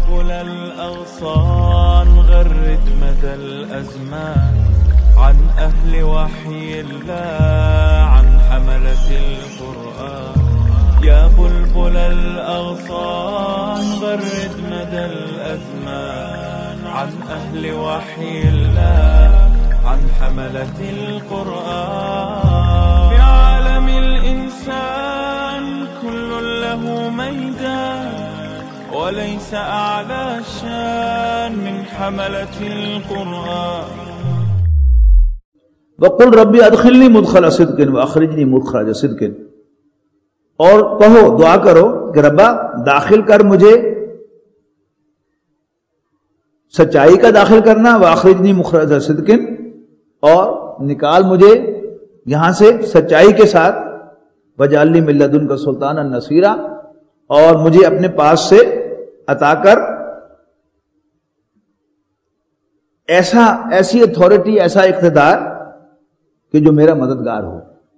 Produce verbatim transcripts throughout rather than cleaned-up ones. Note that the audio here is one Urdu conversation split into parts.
بلبل الأغصان غرد مدى الأزمان عن أهل وحي الله عن حملة القرآن. يا بلبل الأغصان غرد مدى الأزمان عن أهل وحي الله عن حملة القرآن. في عالم الإنسان كل له ميدان وليس أعلى شان من حملة القرآن. وقل ربی ادخلنی مدخل صدق واخرجنی مخرج صدق، اور کہو دعا کرو کہ ربا داخل کر مجھے سچائی کا داخل کرنا، واخرجنی مخرج صدق، اور نکال مجھے یہاں سے سچائی کے ساتھ، وجعلنی من لدنک سلطانا نصیرا، اور مجھے اپنے پاس سے عطا کر ایسا ایسی اتھارٹی، ایسا اقتدار کہ جو میرا مددگار ہو.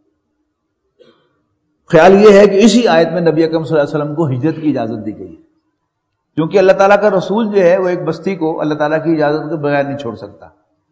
خیال یہ ہے کہ اسی آیت میں نبی اکرم صلی اللہ علیہ وسلم کو ہجرت کی اجازت دی گئی ہے، کیونکہ اللہ تعالیٰ کا رسول جو ہے وہ ایک بستی کو اللہ تعالیٰ کی اجازت کے بغیر نہیں چھوڑ سکتا.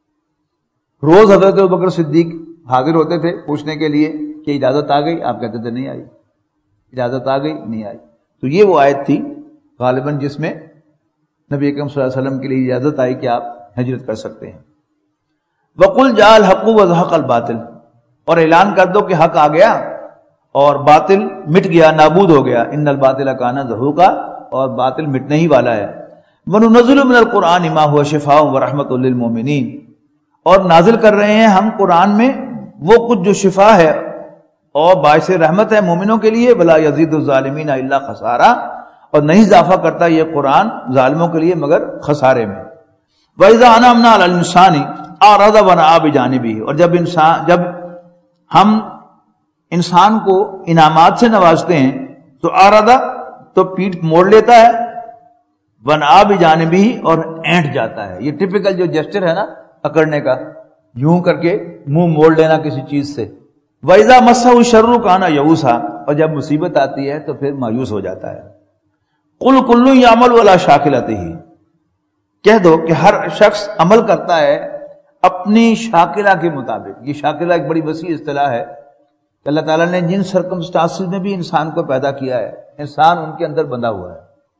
روز حضرت ابوبکر صدیق حاضر ہوتے تھے پوچھنے کے لیے کہ اجازت آ گئی، آپ کہتے تھے نہیں آئی، اجازت آ گئی نہیں آئی. تو یہ وہ آیت تھی غالباً جس میں نبی اکرم صلی اللہ علیہ وسلم کے لیے اجازت آئی کہ آپ ہجرت کر سکتے ہیں. وَقُلْ جَاءَ الْحَقُّ وَزَهَقَ الْبَاطِلُ، اور اعلان کر دو کہ حق آ گیا اور باطل مٹ گیا، نابود ہو گیا. ان الباطل کان زہوقا، اور باطل مٹنے ہی والا ہے. وَنُنَزِّلُ مِنَ الْقُرْآنِ مَا هُوَ شِفَاءٌ وَرَحْمَةٌ لِّلْمُؤْمِنِينَ، اور نازل کر رہے ہیں ہم قرآن میں وہ کچھ جو شفا ہے اور باعث رحمت ہے مومنوں کے لیے. وَلَا يَزِيدُ الظَّالِمِينَ إِلَّا خَسَارًا، اور نہیں اضافہ کرتا یہ قرآن ظالموں کے لیے مگر خسارے میں. وَإِذَا أَنْعَمْنَا عَلَى الْإِنسَانِ أَعْرَضَ وَنَأَىٰ بِجَانِبِهِ، اور جب انسان جب ہم انسان کو انعامات سے نوازتے ہیں تو آرادہ تو پیٹھ موڑ لیتا ہے، وَنَأَىٰ بِجَانِبِهِ، اور اینٹ جاتا ہے. یہ ٹپیکل جو جیسچر ہے نا اکڑنے کا، یوں کر کے منہ موڑ لینا کسی چیز سے. وَإِذَا مَسَّهُ الشَّرُّ كَانَ يَئُوسًا، اور جب مصیبت آتی ہے تو پھر مایوس ہو جاتا ہے. قُلْ كُلٌّ يَعْمَلُ عَلَىٰ شَاكِلَتِهِ، کہہ دو کہ ہر شخص عمل کرتا ہے اپنی شاکلہ کے مطابق. یہ شاکلہ ایک بڑی وسیع اصطلاح ہے کہ اللہ تعالیٰ نے جن سرکمسٹانسز میں بھی انسان کو پیدا کیا ہے، انسان ان کے اندر بندھا ہوا ہے.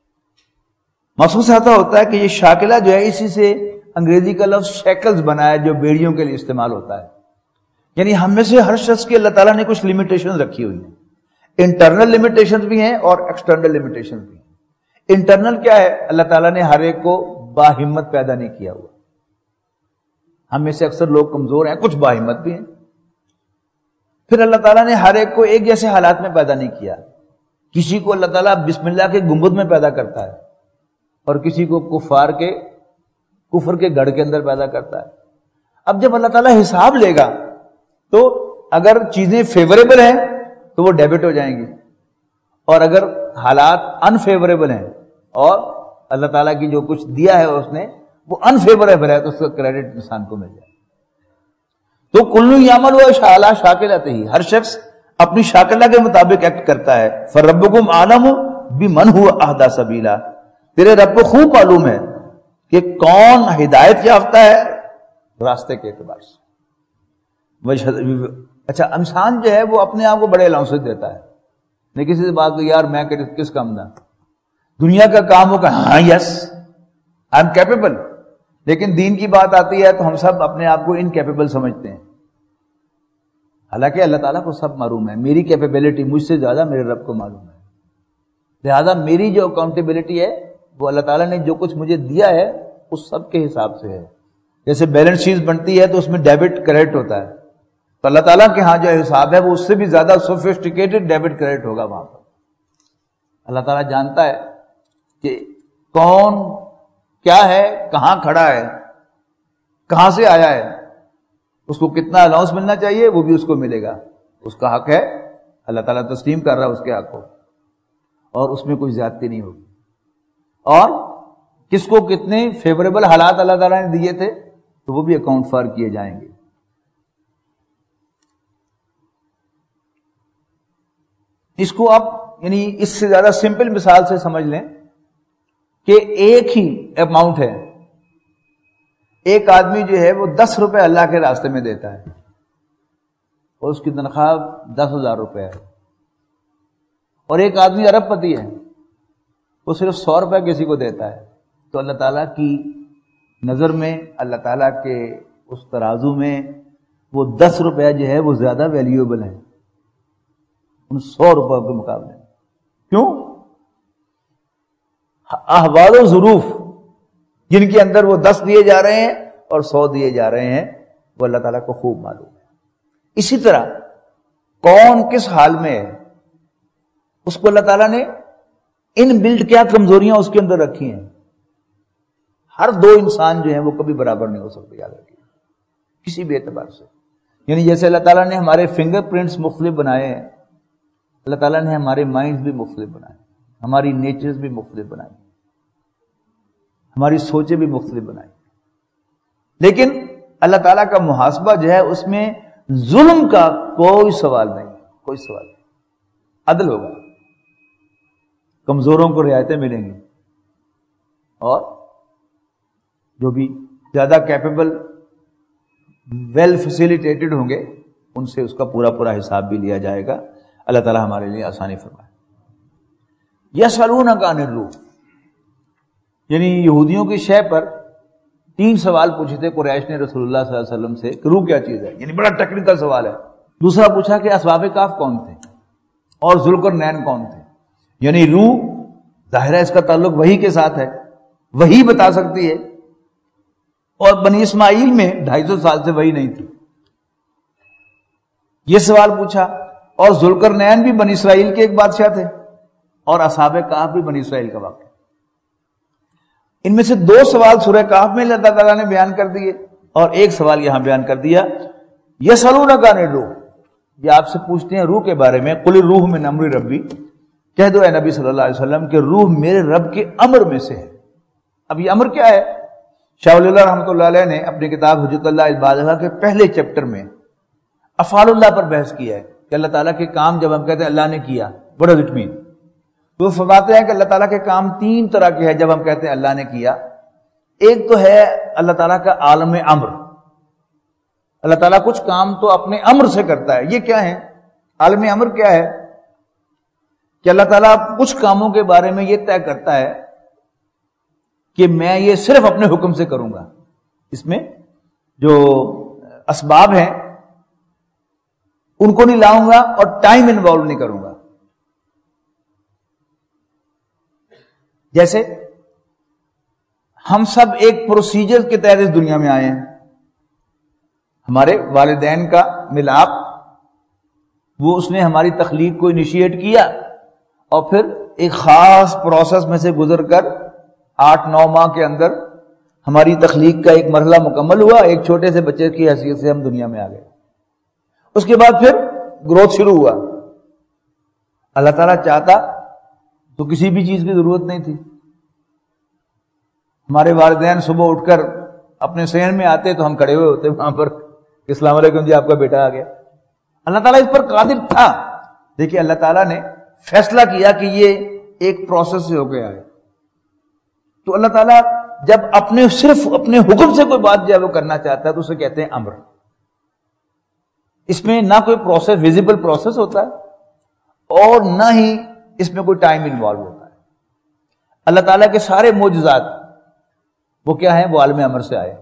محسوس ایسا ہوتا ہے کہ یہ شاکلہ جو ہے اسی سے انگریزی کا لفظ شیکلز بنا ہے جو بیڑیوں کے لیے استعمال ہوتا ہے. یعنی ہم میں سے ہر شخص کی اللہ تعالیٰ نے کچھ لمیٹیشن رکھی ہوئی ہیں. انٹرنل لمیٹیشن بھی ہیں اور ایکسٹرنل لمیٹیشن بھی ہیں. انٹرنل کیا ہے؟ اللہ تعالیٰ نے ہر ایک کو باہمت پیدا نہیں کیا ہوا. ہم میں سے اکثر لوگ کمزور ہیں، کچھ باہمت بھی ہیں. پھر اللہ تعالیٰ نے ہر ایک کو ایک جیسے حالات میں پیدا نہیں کیا. کسی کو اللہ تعالیٰ بسم اللہ کے گنبد میں پیدا کرتا ہے اور کسی کو کفار کے کفر کے گڑھ کے اندر پیدا کرتا ہے. اب جب اللہ تعالیٰ حساب لے گا تو اگر چیزیں فیوریبل ہیں تو وہ ڈیبٹ ہو جائیں گی، اور اگر حالات انفیوریبل ہیں اور اللہ تعالیٰ کی جو کچھ دیا ہے اس نے وہ انفیوریبل ہے تو اس کا کریڈٹ انسان کو مل جائے. تو کلو یعمل علی شاکلتہ، ہر شخص اپنی شاکلہ کے مطابق ایکٹ کرتا ہے. فربکم اعلم بمن هو اهدی سبیلا، تیرے رب کو خوب معلوم ہے کہ کون ہدایت یافتہ ہے راستے کے اعتبار سے. اچھا انسان جو ہے وہ اپنے آپ کو بڑے الاؤنسز دیتا ہے، نہیں کسی سے بات کو یار میں کس کام دا، دنیا کا کام ہو کہ ہاں یس آئی ایم کیپیبل، لیکن دین کی بات آتی ہے تو ہم سب اپنے آپ کو انکیپیبل سمجھتے ہیں، حالانکہ اللہ تعالیٰ کو سب معلوم ہے. میری کیپیبلٹی مجھ سے زیادہ میرے رب کو معلوم ہے، لہذا میری جو اکاؤنٹیبلٹی ہے وہ اللہ تعالیٰ نے جو کچھ مجھے دیا ہے اس سب کے حساب سے ہے. جیسے بیلنس شیٹ بنتی ہے تو اس میں ڈیبٹ کریڈٹ ہوتا ہے، تو اللہ تعالیٰ کے ہاں جو حساب ہے وہ اس سے بھی زیادہ سوفسٹیکیٹڈ ڈیبٹ کریڈٹ ہوگا وہاں پر. اللہ تعالیٰ جانتا ہے کہ کون کیا ہے، کہاں کھڑا ہے، کہاں سے آیا ہے، اس کو کتنا الاؤنس ملنا چاہیے وہ بھی اس کو ملے گا. اس کا حق ہے، اللہ تعالیٰ تسلیم کر رہا ہے اس کے حق کو، اور اس میں کوئی زیادتی نہیں ہوگی. اور کس کو کتنے فیوریبل حالات اللہ تعالیٰ نے دیے تھے تو وہ بھی اکاؤنٹ فار کیے جائیں گے. اس کو آپ یعنی اس سے زیادہ سمپل مثال سے سمجھ لیں کہ ایک ہی اماؤنٹ ہے، ایک آدمی جو ہے وہ دس روپے اللہ کے راستے میں دیتا ہے اور اس کی تنخواہ دس ہزار روپے ہے، اور ایک آدمی ارب پتی ہے، وہ صرف سو روپے کسی کو دیتا ہے، تو اللہ تعالیٰ کی نظر میں، اللہ تعالیٰ کے اس ترازو میں وہ دس روپیہ جو ہے وہ زیادہ ویلیویبل ہے ان سو روپے کے مقابلے میں۔ کیوں؟ احوال و ظروف جن کے اندر وہ دس دیے جا رہے ہیں اور سو دیے جا رہے ہیں وہ اللہ تعالیٰ کو خوب معلوم ہے۔ اسی طرح کون کس حال میں ہے اس کو اللہ تعالیٰ نے ان بلڈ کیا کمزوریاں اس کے اندر رکھی ہیں۔ ہر دو انسان جو ہیں وہ کبھی برابر نہیں ہو سکتے، یاد رکھیے، کسی بھی اعتبار سے۔ یعنی جیسے اللہ تعالیٰ نے ہمارے فنگر پرنٹس مختلف بنائے ہیں، اللہ تعالیٰ نے ہمارے مائنڈز بھی مختلف بنائے، ہماری نیچرز بھی مختلف بنائی، ہماری سوچیں بھی مختلف بنائی، لیکن اللہ تعالیٰ کا محاسبہ جو ہے اس میں ظلم کا کوئی سوال نہیں، کوئی سوال نہیں، عدل ہوگا، کمزوروں کو رعایتیں ملیں گی، اور جو بھی زیادہ کیپیبل ویل فیسیلیٹیٹڈ ہوں گے ان سے اس کا پورا پورا حساب بھی لیا جائے گا۔ اللہ تعالیٰ ہمارے لیے آسانی فرمائے۔ یسألونک عن الروح، یعنی یہودیوں کی شے پر تین سوال پوچھے تھے قریش نے رسول اللہ صلی اللہ علیہ وسلم سے کہ روح کیا چیز ہے، یعنی بڑا ٹیکنیکل سوال ہے۔ دوسرا پوچھا کہ اسباب کاف کون تھے اور ذوالقرنین کون تھے، یعنی روح ظاہر ہے اس کا تعلق وحی کے ساتھ ہے، وحی بتا سکتی ہے، اور بنی اسماعیل میں ڈھائی سو سال سے وحی نہیں تھی۔ یہ سوال پوچھا، اور ذوالقرنین بھی بنی اسرائیل کے ایک بادشاہ تھے، اور اصحاب کہف بھی بنی اسرائیل کا واقعہ۔ ان میں سے دو سوال سورہ کہف میں اللہ تعالیٰ نے بیان کر دیے، اور ایک سوال یہاں بیان کر دیا۔ یسألونک عن الروح، یہ آپ سے پوچھتے ہیں روح کے بارے میں، قل الروح من امر ربی، کہہ دو اے نبی صلی اللہ علیہ وسلم کہ روح میرے رب کے امر میں سے ہے۔ اب یہ امر کیا ہے؟ شاہ ولی اللہ رحمۃ اللہ علیہ نے اپنی کتاب حجت اللہ البالغہ کے پہلے چیپٹر میں افعال اللہ پر بحث کیا ہے کہ اللہ تعالیٰ کے کام جب ہم کہتے ہیں اللہ نے کیا، what does it mean؟ تو فرماتے ہیں کہ اللہ تعالیٰ کے کام تین طرح کے ہیں جب ہم کہتے ہیں اللہ نے کیا۔ ایک تو ہے اللہ تعالیٰ کا عالم امر، اللہ تعالیٰ کچھ کام تو اپنے امر سے کرتا ہے۔ یہ کیا ہے عالم امر؟ کیا ہے کہ اللہ تعالیٰ کچھ کاموں کے بارے میں یہ طے کرتا ہے کہ میں یہ صرف اپنے حکم سے کروں گا، اس میں جو اسباب ہیں ان کو نہیں لاؤں گا اور ٹائم انوالو نہیں کروں گا۔ جیسے ہم سب ایک پروسیجر کے تحت اس دنیا میں آئے ہیں، ہمارے والدین کا ملاپ، وہ اس نے ہماری تخلیق کو انیشیٹ کیا، اور پھر ایک خاص پروسیس میں سے گزر کر آٹھ نو ماہ کے اندر ہماری تخلیق کا ایک مرحلہ مکمل ہوا، ایک چھوٹے سے بچے کی حیثیت سے ہم دنیا میں آ گئے۔ اس کے بعد پھر گروتھ شروع ہوا۔ اللہ تعالیٰ چاہتا تو کسی بھی چیز کی ضرورت نہیں تھی، ہمارے والدین صبح اٹھ کر اپنے صحن میں آتے تو ہم کھڑے ہوئے ہوتے وہاں پر، السلام علیکم جی آپ کا بیٹا آ گیا۔ اللہ تعالیٰ اس پر قادر تھا، دیکھیے اللہ تعالیٰ نے فیصلہ کیا کہ یہ ایک پروسیس سے ہو کے آئے۔ تو اللہ تعالیٰ جب اپنے صرف اپنے حکم سے کوئی بات جو ہے وہ کرنا چاہتا ہے تو اسے کہتے ہیں امر۔ اس میں نہ کوئی پروسیس ویزیبل پروسیس ہوتا ہے اور نہ ہی اس میں کوئی ٹائم انوالو ہوتا ہے۔ اللہ تعالیٰ کے سارے معجزات وہ کیا ہیں؟ وہ عالم امر سے آئے۔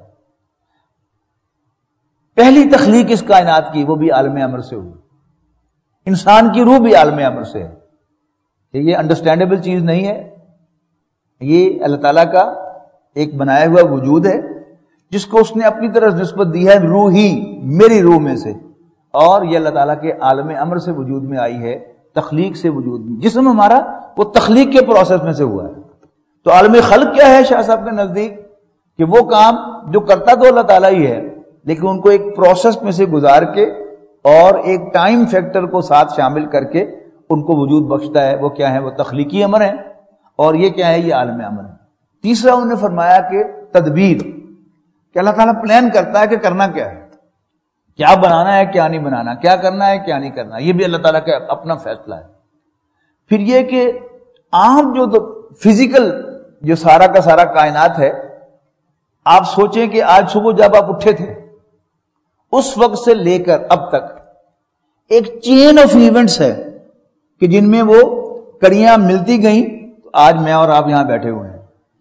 پہلی تخلیق اس کائنات کی وہ بھی عالم امر سے ہوئی، انسان کی روح بھی عالم امر سے ہے۔ یہ انڈرسٹینڈیبل چیز نہیں ہے، یہ اللہ تعالیٰ کا ایک بنایا ہوا وجود ہے جس کو اس نے اپنی طرف نسبت دی ہے روحی، میری روح میں سے، اور یہ اللہ تعالیٰ کے عالم امر سے وجود میں آئی ہے، تخلیق سے وجود میں۔ جسم ہمارا وہ تخلیق کے پروسیس میں سے ہوا ہے۔ تو عالم خلق کیا ہے شاہ صاحب کے نزدیک؟ کہ وہ کام جو کرتا تو اللہ تعالیٰ ہی ہے، لیکن ان کو ایک پروسیس میں سے گزار کے اور ایک ٹائم فیکٹر کو ساتھ شامل کر کے ان کو وجود بخشتا ہے۔ وہ کیا ہے؟ وہ تخلیقی امر ہے، اور یہ کیا ہے؟ یہ عالم امر ہے۔ تیسرا انہوں نے فرمایا کہ تدبیر، کہ اللہ تعالیٰ پلان کرتا ہے کہ کرنا کیا ہے، کیا بنانا ہے کیا نہیں بنانا، کیا کرنا ہے کیا نہیں کرنا، یہ بھی اللہ تعالیٰ کا اپنا فیصلہ ہے۔ پھر یہ کہ عام جو فزیکل جو سارا کا سارا کائنات ہے، آپ سوچیں کہ آج صبح جب آپ اٹھے تھے اس وقت سے لے کر اب تک ایک چین آف ایونٹس ہے کہ جن میں وہ کڑیاں ملتی گئیں تو آج میں اور آپ یہاں بیٹھے ہوئے ہیں.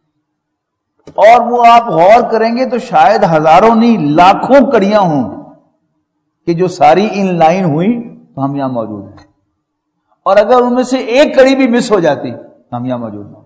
اور وہ آپ غور کریں گے تو شاید ہزاروں نہیں لاکھوں کڑیاں ہوں کہ جو ساری ان لائن ہوئی تو ہم یہاں موجود ہیں. اور اگر ان میں سے ایک کڑی بھی مس ہو جاتی تو ہم یہاں موجود نہ ہوتے.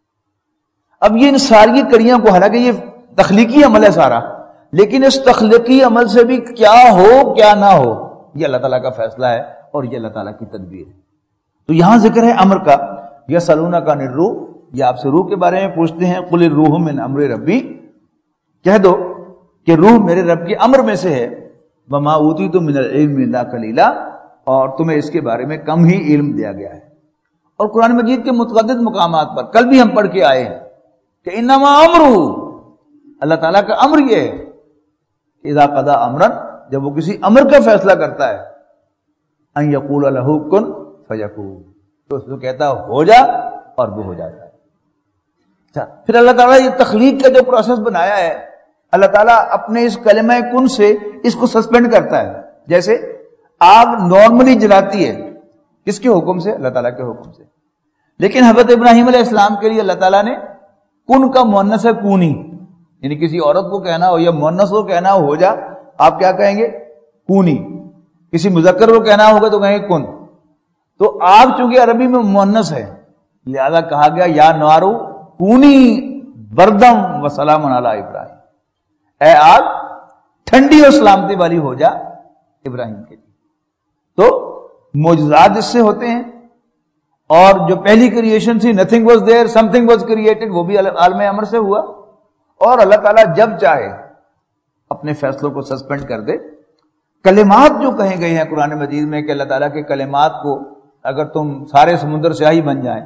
اب یہ ان ساری کڑیاں کو، حالانکہ یہ تخلیقی عمل ہے سارا، لیکن اس تخلیقی عمل سے بھی کیا ہو کیا نہ ہو یہ اللہ تعالیٰ کا فیصلہ ہے اور یہ اللہ تعالیٰ کی تدبیر ہے. تو یہاں ذکر ہے امر کا. یسألونک عن الروح، یہ آپ سے روح کے بارے میں پوچھتے ہیں. قل الروح من امر ربی، کہہ دو کہ روح میرے رب کے امر میں سے ہے. وما اوتیت من العلم الا قلیلا، اور تمہیں اس کے بارے میں کم ہی علم دیا گیا ہے. اور قرآن مجید کے متعدد مقامات پر کل بھی ہم پڑھ کے آئے ہیں کہ انما امرہ، اللہ تعالیٰ کا امر یہ ہے کہ اذا قضا امرا، جب وہ کسی امر کا فیصلہ کرتا ہے، ان یقول لہ کن فیکون، تو اس کو کہتا ہے ہو جا اور وہ ہو جاتا ہے. اچھا، پھر اللہ تعالیٰ یہ تخلیق کا جو پروسیس بنایا ہے، اللہ تعالیٰ اپنے اس کلمہ کن سے اس کو سسپینڈ کرتا ہے. جیسے آگ نارملی جلاتی ہے کس کے حکم سے؟ اللہ تعالیٰ کے حکم سے. لیکن حضرت ابراہیم علیہ السلام کے لیے اللہ تعالیٰ نے کن کا مؤنث ہے کونی، یعنی کسی عورت کو کہنا ہو یا مؤنث کو کہنا ہو جا، آپ کیا کہیں گے؟ کونی. کسی مذکر کو کہنا ہوگا تو کہیں گے کن. تو آگ چونکہ عربی میں مؤنث ہے لہذا کہا گیا یا نارو کونی بردم و سلام علی ابراہیم، اے آگ ٹھنڈی اور سلامتی والی ہو جا ابراہیم کے لیے. تو معجزات اس سے ہوتے ہیں. اور جو پہلی کریشن تھی nothing was there something was created, وہ بھی عالم امر سے ہوا. اور اللہ تعالیٰ جب چاہے اپنے فیصلوں کو سسپینڈ کر دے. کلمات جو کہے گئے ہیں قرآن مجید میں کہ اللہ تعالیٰ کے کلمات کو اگر تم سارے سمندر سیاہی بن جائیں،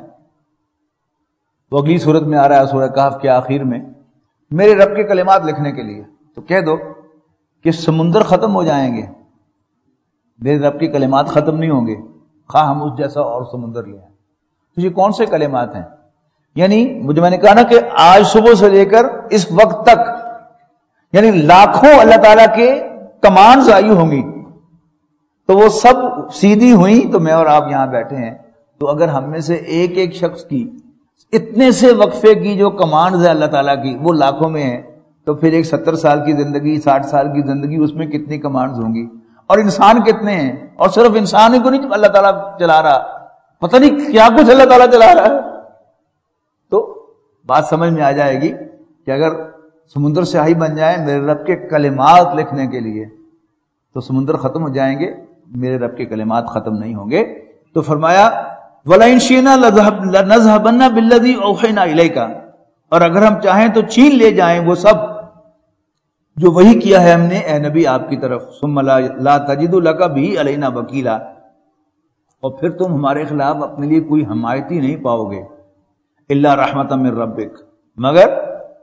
وہ اگلی صورت میں آ رہا ہے سورہ کہف کے آخر میں، میرے رب کے کلمات لکھنے کے لیے، تو کہہ دو کہ سمندر ختم ہو جائیں گے، میرے رب کے کلمات ختم نہیں ہوں گے خواہ ہم اس جیسا اور سمندر لے آئیں. تو یہ کون سے کلمات ہیں؟ یعنی مجھے میں نے کہا نا کہ آج صبح سے لے کر اس وقت تک یعنی لاکھوں اللہ تعالیٰ کے کمانڈز آئی ہوں گی، تو وہ سب سیدھی ہوئی تو میں اور آپ یہاں بیٹھے ہیں. تو اگر ہم میں سے ایک ایک شخص کی اتنے سے وقفے کی جو کمانڈز ہے اللہ تعالیٰ کی وہ لاکھوں میں ہیں، تو پھر ایک ستر سال کی زندگی، ساٹھ سال کی زندگی، اس میں کتنی کمانڈز ہوں گی؟ اور انسان کتنے ہیں؟ اور صرف انسان ہی کو نہیں اللہ تعالیٰ چلا رہا، پتہ نہیں کیا کچھ اللہ تعالیٰ چلا رہا ہے. تو بات سمجھ میں آ جائے گی کہ اگر سمندر سیاہی بن جائے میرے رب کے کلمات لکھنے کے لیے تو سمندر ختم ہو جائیں گے، میرے رب کے کلمات ختم نہیں ہوں گے. تو فرمایا وَلَئِن شِئْنَا لَنَذْهَبَنَّ بِالَّذِي أَوْحَيْنَا إِلَيْكَ، اور اگر ہم چاہیں تو چھین لے جائیں وہ سب جو وحی کیا ہے ہم نے اے نبی آپ کی طرف. ثُمَّ لَا تَجِدُ لَكَ بِهِ عَلَيْنَا وَكِيلًا، اور پھر تم ہمارے خلاف اپنے لیے کوئی حمایتی نہیں پاؤ گے. إِلَّا رَحْمَةً مِّن رَبِّكَ، مگر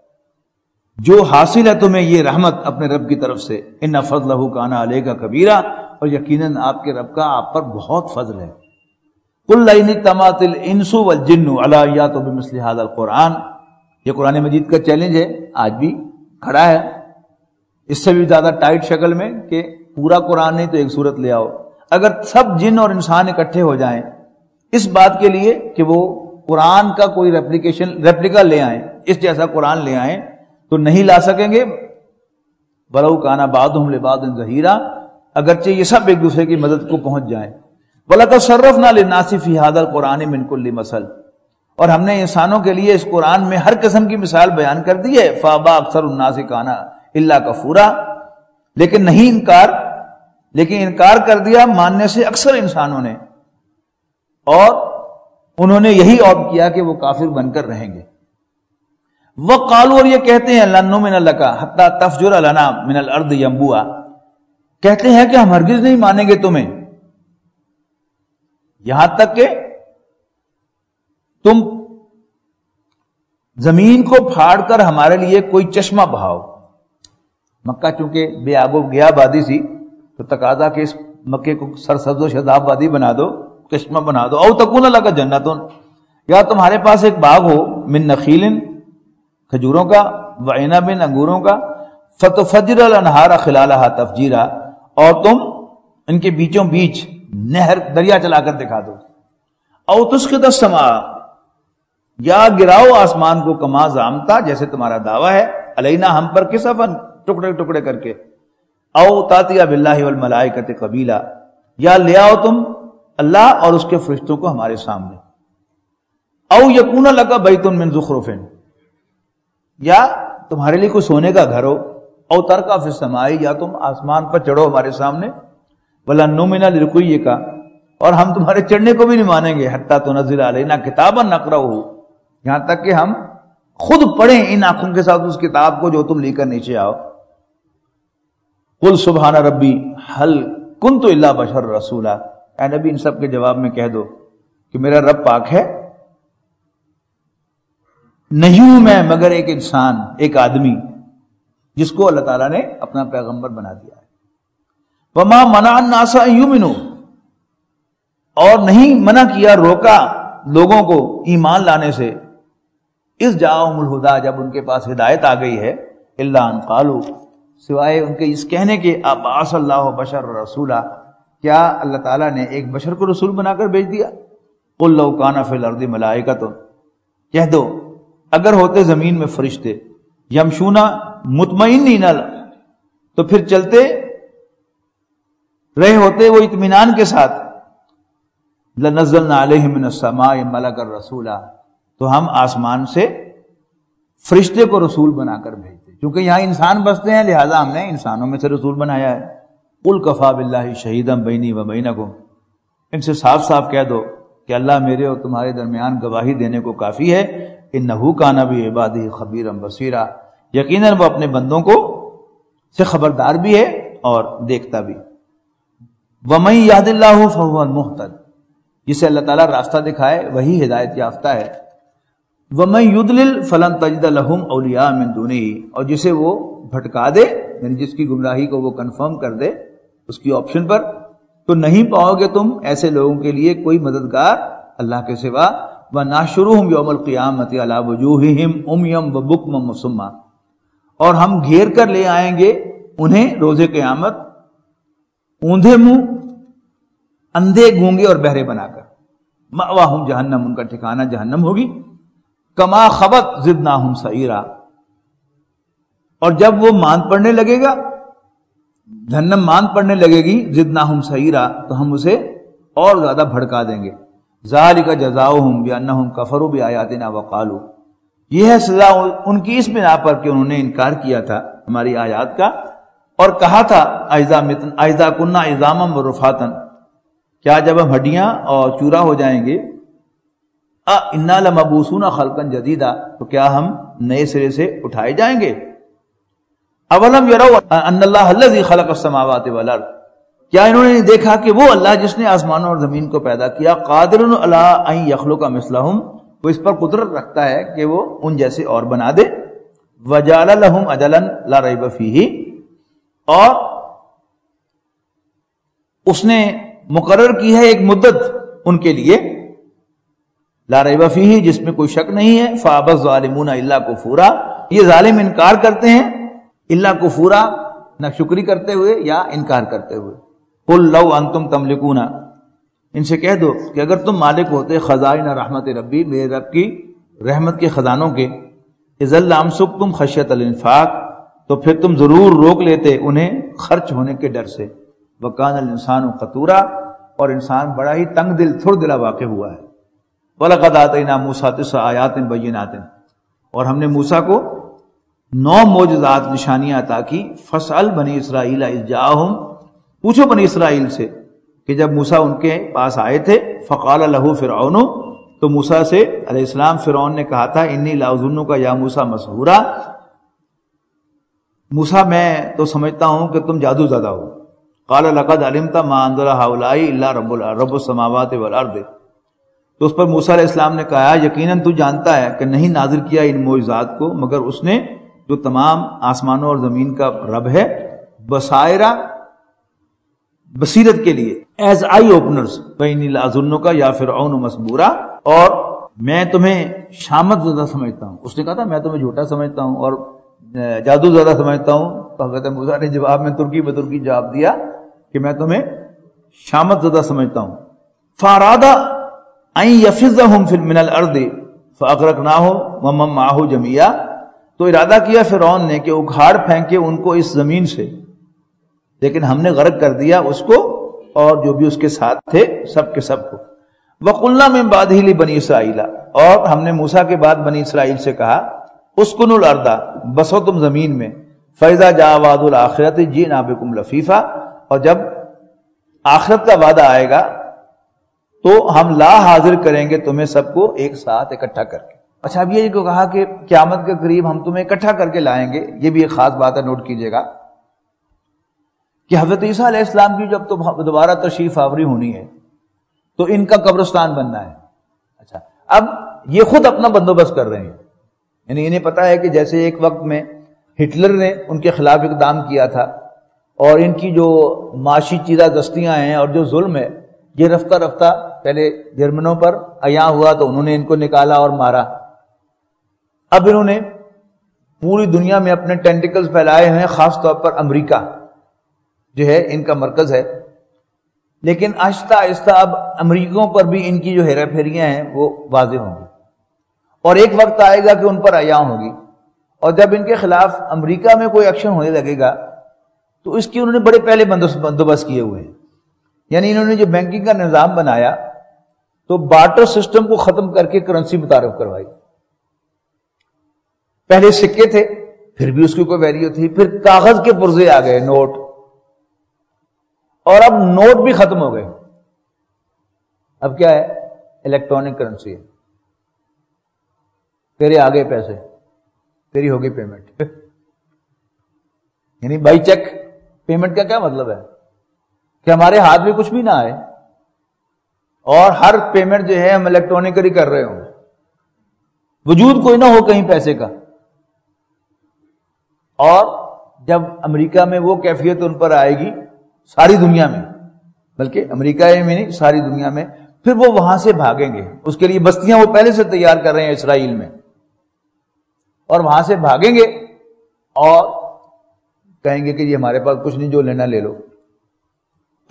جو حاصل ہے تمہیں یہ رحمت اپنے رب کی طرف سے. إِنَّ فَضْلَهُ كَانَ عَلَيْكَ كَبِيرًا، اور یقیناً آپ کے رب کا آپ پر بہت فضل ہے. قُلْ لَئِنِ اجْتَمَعَتِ الْإِنسُ وَالْجِنُّ عَلَىٰ أَن يَأْتُوا بِمِثْلِ هَٰذَا الْقُرْآنِ، یہ قرآن مجید کا چیلنج ہے، آج بھی کھڑا ہے. اس سے بھی زیادہ ٹائٹ شکل میں کہ پورا قرآن نہیں تو ایک سورت لے آؤ. اگر سب جن اور انسان اکٹھے ہو جائیں اس بات کے لیے کہ وہ قرآن کا کوئی ریپلیکیشن ریپلیکا لے آئیں، اس جیسا قرآن لے آئیں، تو نہیں لا سکیں گے. وَلَوْ كَانَ بَعْضُهُمْ لِبَعْضٍ ظَهِيرًا، اگرچہ یہ سب ایک دوسرے کی مدد کو پہنچ جائیں. وَلَقَدْ صَرَّفْنَا لِلنَّاسِ فِي هَٰذَا الْقُرْآنِ مِنْ كُلِّ مَثَلٍ، اور ہم نے انسانوں کے لیے اس قرآن میں ہر قسم کی مثال بیان کر دی ہے. فَأَبَىٰ أَكْثَرُ النَّاسِ كَانَ إِلَّا كَفُورًا، لیکن نہیں انکار لیکن انکار کر دیا ماننے سے اکثر انسانوں نے، اور انہوں نے یہی عہد کیا کہ وہ کافر بن کر رہیں گے. وَقَالُوا، اور یہ کہتے ہیں لَن نُّؤْمِنَ لَكَ حَتَّىٰ تَفْجُرَ لَنَا مِنَ الْأَرْضِ يَنبُوعًا، کہتے ہیں کہ ہم ہرگز نہیں مانیں گے تمہیں یہاں تک کہ تم زمین کو پھاڑ کر ہمارے لیے کوئی چشمہ بہاؤ. مکہ چونکہ بے آب و گیا آبادی تھی تو تقاضا کہ اس مکے کو سرسبز و شاداب وادی بنا دو، چشمہ بنا دو. او تکون لک جنتن، یا تمہارے پاس ایک باغ ہو من نخیل کھجوروں کا، وعنب انگوروں کا، فتفجر الانہار خلالہا تفجیرا، اور تم ان کے بیچوں بیچ نہر دریا چلا کر دکھا دو، او تسقط السماء، یا گراؤ آسمان کو، کما زعمتا، جیسے تمہارا دعویٰ ہے، علینا، ہم پر، کسفن، ٹکڑے ٹکڑے کر کے، او تاتیا باللہ والملائکۃ قبیلا، یا لے آؤ تم اللہ اور اس کے فرشتوں کو ہمارے سامنے، او یکون لک بیت من زخرف، یا تمہارے لیے کوئی سونے کا گھر ہو، او ترقا فی السماء، یا تم آسمان پر چڑھو ہمارے سامنے، وَلَن نُؤْمِنَ لِرُقِيِّكَ، اور ہم تمہارے چڑھنے کو بھی نہیں مانیں گے، حتیٰ تنزل علینا کتابا نقرأہ، یہاں تک کہ ہم خود پڑھیں ان آنکھوں کے ساتھ اس کتاب کو جو تم لے کر نیچے آؤ۔ قل سبحان ربی هل کنت الا بشر رسولا، اے نبی ان سب کے جواب میں کہہ دو کہ میرا رب پاک ہے، نہیں ہوں میں مگر ایک انسان، ایک آدمی جس کو اللہ تعالیٰ نے اپنا پیغمبر بنا دیا ہے۔ وما منع الناس ان یؤمنوا، اور نہیں منع کیا، روکا لوگوں کو ایمان لانے سے، اس جاءہم الہدی، جب ان کے پاس ہدایت آ گئی ہے، الا ان قالوا، سوائے ان کے اس کہنے کے، ابعث اللہ بشر رسولا، کیا اللہ تعالیٰ نے ایک بشر کو رسول بنا کر بھیج دیا؟ قل لو کان فی الارض ملائکۃ، کہہ دو اگر ہوتے زمین میں فرشتے، یمشونا مطمئنین، تو پھر چلتے رہے ہوتے وہ اطمینان کے ساتھ، لنزلنا علیہم من السماء ملکا رسولا، تو ہم آسمان سے فرشتے کو رسول بنا کر بھیجتے، کیونکہ یہاں انسان بستے ہیں لہذا ہم نے انسانوں میں سے رسول بنایا ہے۔ قل کفا باللہ شہیدا بینی و بینکم، ان سے صاف صاف کہہ دو کہ اللہ میرے اور تمہارے درمیان گواہی دینے کو کافی ہے، انہ کان بعبادہ خبیرا بصیرا، یقیناً وہ اپنے بندوں کو سے خبردار بھی ہے اور دیکھتا بھی۔ ومن یہد اللہ فہو المہتد، جسے اللہ تعالیٰ راستہ دکھائے وہی ہدایت یافتہ ہے۔ ومن یضلل فلن تجد لہم اولیاء من دونہ، اور جسے وہ بھٹکا دے، یعنی جس کی گمراہی کو وہ کنفرم کر دے اس کی آپشن پر، تو نہیں پاؤ گے تم ایسے لوگوں کے لیے کوئی مددگار اللہ کے سوا۔ وَنَحْشُرُهُمْ يَوْمَ الْقِيَامَةِ عَلَى وُجُوهِهِمْ عُمْيًا وَبُكْمًا وَصُمًّا، اور ہم گھیر کر لے آئیں گے انہیں روز قیامت اوندھے منہ، اندھے گونگے اور بہرے بنا کر۔ مأواہم جہنم، ان کا ٹھکانہ جہنم ہوگی۔ کما خبت زدناہم سعیرا، اور جب وہ ماند پڑنے لگے گا، جہنم ماند پڑنے لگے گی، زدناہم سعیرا، تو ہم اسے اور زیادہ بھڑکا دیں گے۔ ذالک جزاؤہم بانہم کفروا بآیاتنا وقالوا، یہ ہے سزا ان کی اس بنا پر کہ انہوں نے انکار کیا تھا ہماری آیات کا، اور کہا تھا اذا کنا عظاما ورفاتا، کیا جب ہم ہڈیاں اور چورا ہو جائیں گے، انا لمبعوثون خلقا جدیدا، تو کیا ہم نئے سرے سے اٹھائے جائیں گے۔ اولم یروا ان اللہ الذی خلق السماوات والارض، کیا انہوں نے دیکھا کہ وہ اللہ جس نے آسمانوں اور زمین کو پیدا کیا، قادر علی ان یخلق مثلہم، وہ اس پر قدرت رکھتا ہے کہ وہ ان جیسے اور بنا دے۔ وجعل لہم اجلا لا ریب فیہ، اور اس نے مقرر کی ہے ایک مدت ان کے لیے، لا ریب فیہ، جس میں کوئی شک نہیں ہے۔ فابى الظالمون الا کفورا، یہ ظالم انکار کرتے ہیں الا کفورا، نہ شکری کرتے ہوئے یا انکار کرتے ہوئے۔ قل لو انتم تملکون، ان سے کہہ دو کہ اگر تم مالک ہوتے خزائن رحمت ربی، میرے رب کی رحمت کے خزانوں کے، اذا لامسکتم خشیۃ الانفاق، تو پھر تم ضرور روک لیتے انہیں خرچ ہونے کے ڈر سے۔ وکان الانسان قتورا، اور انسان بڑا ہی تنگ دل، تھوڑ دلا واقع ہوا ہے۔ وَلَقَدْ آتَيْنَا مُوسَىٰ تِسْعَ آیَاتٍ بَيِّنَاتٍ، اور ہم نے موسیٰ کو نو معجزات نشانیاں عطا کی۔ فَاسْأَلْ بنی اسرائیل اذ جاءہم، پوچھو بنی اسرائیل سے کہ جب موسیٰ ان کے پاس آئے تھے، فقال لہ فرعون، تو موسیٰ سے علیہ السلام فرعون نے کہا تھا، انی لاظنک یا موسیٰ مسحورا، موسیٰ میں تو سمجھتا ہوں کہ تم جادو زدہ ہو۔ قال لقد علمت ما انزل هؤلاء الا رب رب السماوات والارض، تو اس پر موسیٰ علیہ السلام نے کہا، یقیناً تو جانتا ہے کہ نہیں نازل کیا ان معجزات کو مگر اس نے جو تمام آسمانوں اور زمین کا رب ہے، بصائرہ، بصیرت کے لیے، ایز آئی اوپنرز، فإنی لأظنک یا فرعون مسبورا، اور میں تمہیں شامت زدہ سمجھتا ہوں. اس نے کہا تھا میں تمہیں جھوٹا سمجھتا ہوں اور جادو زدہ سمجھتا ہوں. تو حضرت موسیٰ نے جواب میں ترکی بترکی جواب دیا کہ میں تمہیں شامت زدہ سمجھتا ہوں. فارادہ ان یفزہم فی من الارض فاغرقناہم ومن معہ جميعا. تو ارادہ کیا فرعون نے کہ اکھاڑ پھینکے ان کو اس زمین سے، لیکن ہم نے غرق کر دیا اس کو اور جو بھی اس کے ساتھ تھے سب کے سب کو. وَقُلْنَا مِن بَعْدِهِ لِبَنِي إِسْرَائِيلَ، اور ہم نے موسیٰ کے بعد بنی اسرائیل سے کہا اسکنوا الارض، بسو تم زمین میں. فَإِذَا جَاءَ وَعْدُ الْآخِرَةِ جِئْنَا بِكُمْ لَفِيفًا، اور جب آخرت کا وعدہ آئے گا تو ہم لا حاضر کریں گے تمہیں سب کو ایک ساتھ اکٹھا کر کے. اچھا اب یہ جو کہا کہ قیامت کے قریب ہم تمہیں اکٹھا کر کے لائیں گے، یہ بھی ایک خاص بات ہے، نوٹ کیجئے گا کہ حضرت عیسیٰ علیہ السلام کی جب تو دوبارہ تشریف آوری ہونی ہے تو ان کا قبرستان بننا ہے. اچھا اب یہ خود اپنا بندوبست کر رہے ہیں، یعنی انہیں پتا ہے کہ جیسے ایک وقت میں ہٹلر نے ان کے خلاف اقدام کیا تھا اور ان کی جو معاشی چیزہ دستیاں ہیں اور جو ظلم ہے یہ رفتہ رفتہ پہلے جرمنوں پر عیاں ہوا تو انہوں نے ان کو نکالا اور مارا. اب انہوں نے پوری دنیا میں اپنے ٹینٹیکلز پھیلائے ہیں، خاص طور پر امریکہ جو ہے ان کا مرکز ہے. لیکن آہستہ آہستہ اب امریکوں پر بھی ان کی جو ہیرا پھیریاں ہیں وہ واضح ہوں گی اور ایک وقت آئے گا کہ ان پر عیاں ہوگی. اور جب ان کے خلاف امریکہ میں کوئی ایکشن ہونے لگے گا تو اس کی انہوں نے بڑے پہلے بندوبست کیے ہوئے ہیں. یعنی انہوں نے جو بینکنگ کا نظام بنایا تو بارٹر سسٹم کو ختم کر کے کرنسی متعارف کروائی. پہلے سکے تھے پھر بھی اس کی کوئی ویلیو تھی، پھر کاغذ کے پرزے آ گئے، نوٹ، اور اب نوٹ بھی ختم ہو گئے. اب کیا ہے؟ الیکٹرانک کرنسی ہے. تیرے آگے پیسے، تیری ہوگی پیمنٹ. یعنی بائی چیک پیمنٹ کا کیا مطلب ہے کہ ہمارے ہاتھ میں کچھ بھی نہ آئے اور ہر پیمنٹ جو ہے ہم الیکٹرانکلی کر رہے ہوں، وجود کوئی نہ ہو کہیں پیسے کا. اور جب امریکہ میں وہ کیفیت ان پر آئے گی ساری دنیا میں، بلکہ امریکہ میں نہیں ساری دنیا میں، پھر وہ وہاں سے بھاگیں گے. اس کے لیے بستیاں وہ پہلے سے تیار کر رہے ہیں اسرائیل میں، اور وہاں سے بھاگیں گے اور کہیں گے کہ یہ ہمارے پاس کچھ نہیں، جو لینا لے لو. تو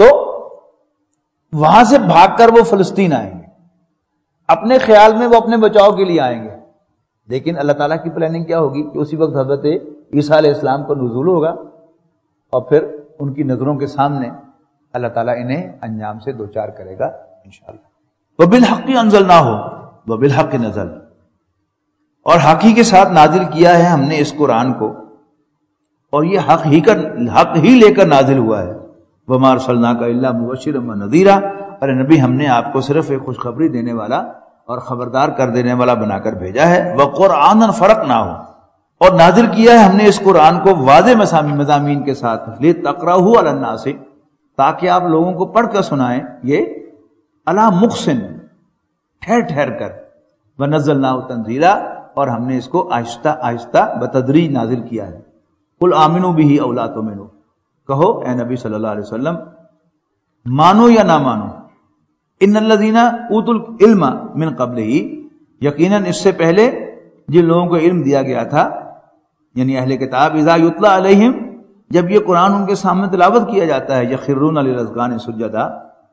وہاں سے بھاگ کر وہ فلسطین آئیں گے. اپنے خیال میں وہ اپنے بچاؤ کے لیے آئیں گے، لیکن اللہ تعالیٰ کی پلاننگ کیا ہوگی کہ اسی وقت حضرت عیسیٰ علیہ السلام کو نزول ہوگا اور پھر ان کی نظروں کے سامنے اللہ تعالیٰ انہیں انجام سے دوچار کرے گا انشاءاللہ. وَبِالْحَقِّ أَنزَلْنَاهُ وَبِالْحَقِّ نَزَلَ، اور حقی کے ساتھ نازل کیا ہے ہم نے اس قرآن کو، اور یہ حق ہی کر حق ہی لے کر نازل ہوا ہے. وَمَا أَرْسَلْنَاكَ إِلَّا مُبَشِّرًا وَنَذِيرًا، اور نبی ہم نے آپ کو صرف ایک خوشخبری دینے والا اور خبردار کر دینے والا بنا کر بھیجا ہے. وَقُرْآنًا فَرَقْنَاهُ، اور نازل کیا ہے ہم نے اس قرآن کو واضح مضامین کے ساتھ. لِتَقْرَأُهُ عَلَى النَّاسِ، تاکہ آپ لوگوں کو پڑھ کر سنائیں، یہ عَلَى مُقْسِن، ٹھہر ٹھہر کر. وَنَزَّلْنَاهُ تَنزِيلًا، اور ہم نے اس کو آہستہ آہستہ بتدریج نازل کیا ہے. قُلْ آمِنُوا بِهِ أَوْ لَا تُؤْمِنُوا، کہو اے نبی صلی اللہ علیہ وسلم مانو یا نہ مانو. ان الذین اوتوا العلم من قبلہ، یقیناً اس سے پہلے جن لوگوں کو علم دیا گیا تھا یعنی اہل کتاب، اذا یتلی علیہم، جب یہ قرآن ان کے سامنے تلاوت کیا جاتا ہے، یخرون للاذقان سجدا،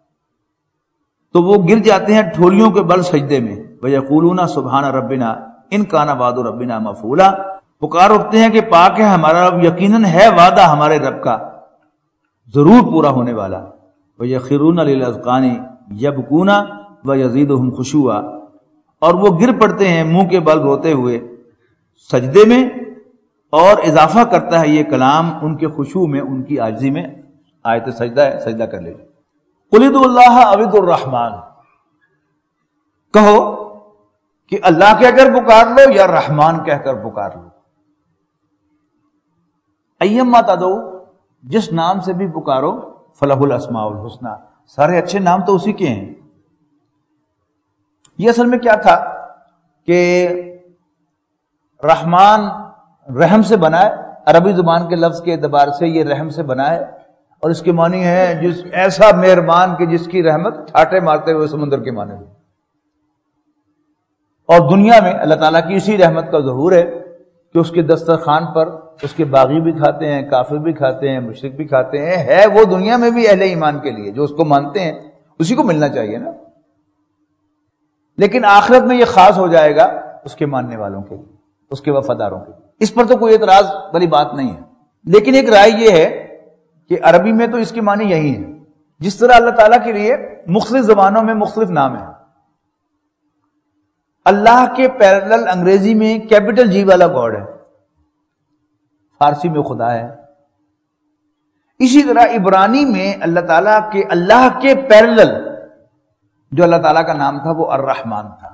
تو وہ گر جاتے ہیں ٹھولیوں کے بل سجدے میں. ویقولون سبحان ربنا ان کان وعد ربنا مفعولا، پکار اٹھتے ہیں کہ پاک ہے ہمارا رب، یقیناً ہے وعدہ ہمارے رب کا ضرور پورا ہونے والا. وَيَخِرُّونَ لِلْأَذْقَانِ يَبْكُونَ وَيَزِيدُهُمْ خُشُوعًا، اور وہ گر پڑتے ہیں منہ کے بل روتے ہوئے سجدے میں، اور اضافہ کرتا ہے یہ کلام ان کے خشوع میں، ان کی عاجزی میں. آیت سجدہ ہے، سجدہ کر لیجیے. قُلِ ادْعُوا اللَّهَ أَوِ ادْعُوا الرَّحْمَٰنَ، کہو کہ اللہ کہہ کر پکار لو یا رحمان کہہ کر پکار لو. ایما تدعو، جس نام سے بھی پکارو، فلہ الاسماء الحسنی، سارے اچھے نام تو اسی کے ہیں. یہ اصل میں کیا تھا کہ رحمان رحم سے بنا ہے، عربی زبان کے لفظ کے اعتبار سے یہ رحم سے بنا ہے، اور اس کے معنی ہے جس ایسا مہربان کہ جس کی رحمت ٹھاٹے مارتے ہوئے سمندر کے معنی میں. اور دنیا میں اللہ تعالیٰ کی اسی رحمت کا ظہور ہے کہ اس کے دسترخوان پر اس کے باغی بھی کھاتے ہیں، کافر بھی کھاتے ہیں، مشرک بھی کھاتے ہیں، ہے وہ دنیا میں بھی اہل ایمان کے لیے، جو اس کو مانتے ہیں اسی کو ملنا چاہیے نا. لیکن آخرت میں یہ خاص ہو جائے گا اس کے ماننے والوں کے لیے، اس کے وفاداروں کے لیے. اس پر تو کوئی اعتراض والی بات نہیں ہے. لیکن ایک رائے یہ ہے کہ عربی میں تو اس کے معنی یہی ہے، جس طرح اللہ تعالیٰ کے لیے مختلف زبانوں میں مختلف نام ہیں. اللہ کے پیرلل انگریزی میں کیپٹل جی والا گاڈ ہے، فارسی میں خدا ہے. اسی طرح عبرانی میں اللہ تعالیٰ کے اللہ کے پیرلل جو اللہ تعالیٰ کا نام تھا وہ الرحمن تھا.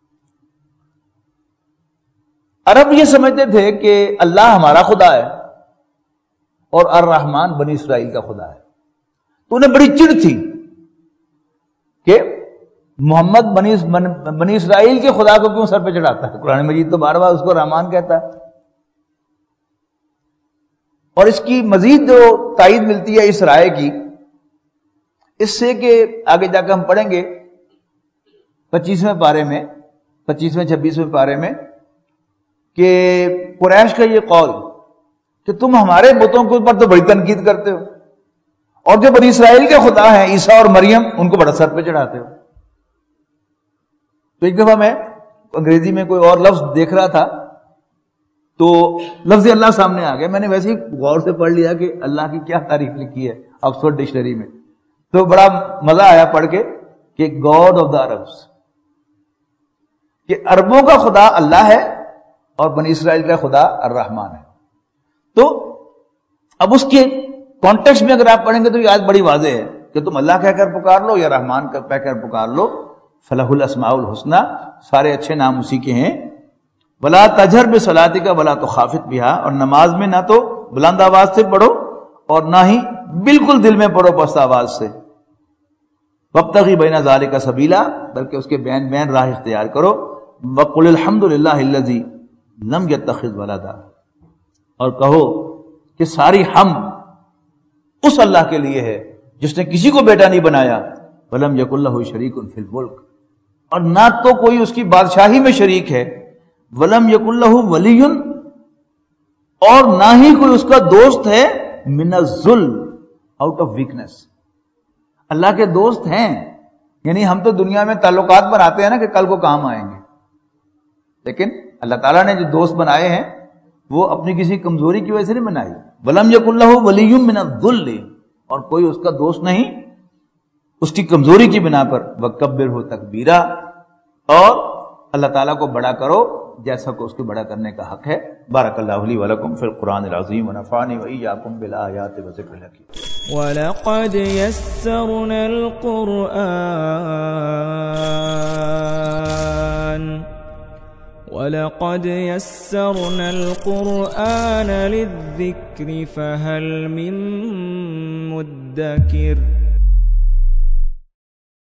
عرب یہ سمجھتے تھے کہ اللہ ہمارا خدا ہے اور الرحمن بنی اسرائیل کا خدا ہے. تو انہیں بڑی چڑ تھی کہ محمد بنی بنی اسرائیل کے خدا کو کیوں سر پہ چڑھاتا ہے. قرآن مجید تو بار بار اس کو رحمان کہتا ہے. اور اس کی مزید جو تائید ملتی ہے اس رائے کی اس سے کہ آگے جا کے ہم پڑھیں گے پچیسویں پارے میں پچیسویں چھبیسویں پارے میں کہ قریش کا یہ قول کہ تم ہمارے بتوں کے اوپر تو بڑی تنقید کرتے ہو اور جو بنی اسرائیل کے خدا ہیں عیسیٰ اور مریم ان کو بڑا سر پہ چڑھاتے ہو. تو ایک دفعہ میں انگریزی میں کوئی اور لفظ دیکھ رہا تھا تو لفظ اللہ سامنے آ گیا. میں نے ویسے ہی غور سے پڑھ لیا کہ اللہ کی کیا تعریف لکھی ہے آکسفورڈ ڈکشنری میں. تو بڑا مزہ آیا پڑھ کے کہ گاڈ آف دا عربس، کہ عربوں کا خدا اللہ ہے اور بنی اسرائیل کا خدا الرحمن ہے. تو اب اس کے کانٹیکسٹ میں اگر آپ پڑھیں گے تو یہ آیت بڑی واضح ہے کہ تم اللہ کہہ کر پکار لو یا رحمان کہہ کر پکار لو. فلہ الاسماء الحسنی، سارے اچھے نام اسی کے ہیں. ولا تجہر بصلاتک ولا تخافت بہا، اور نماز میں نہ تو بلند آواز سے پڑھو اور نہ ہی بالکل دل میں پڑھو پست آواز سے. وابتغی بین ذلک سبیلا، بلکہ اس کے بین بین راہ اختیار کرو. وقل الحمد للہ الذی لم یتخذ ولدا، اور کہو کہ ساری حمد اس اللہ کے لیے ہے جس نے کسی کو بیٹا نہیں بنایا. ولم یکن لہ شریک فی الملک، اور نہ تو کوئی اس کی بادشاہی میں شریک ہے. ولم یکن لہ ولی، اور نہ ہی کوئی اس کا دوست ہے من الذل، آؤٹ آف ویکنس. اللہ کے دوست ہیں، یعنی ہم تو دنیا میں تعلقات بناتے ہیں نا کہ کل کو کام آئیں گے، لیکن اللہ تعالیٰ نے جو دوست بنائے ہیں وہ اپنی کسی کمزوری کی وجہ سے نہیں بنائی. ولم یکن لہ ولی من الذل، اور کوئی اس کا دوست نہیں اس کی کمزوری کی بنا پر. وکبرہ تکبیرا، اور اللہ تعالیٰ کو بڑا کرو جیسا کہ اس کے بڑا کرنے کا حق ہے. بارک اللہ لی ولکم فی القرآن العظیم ونفعنی وإیاکم بالآیات وذکر الحکیم. وَلَقَدْ يَسَّرْنَا الْقُرْآنَ وَلَقَدْ يَسَّرْنَا الْقُرْآنَ لِلذِّكْرِ فَهَلْ مِن مُّدَّكِرٍ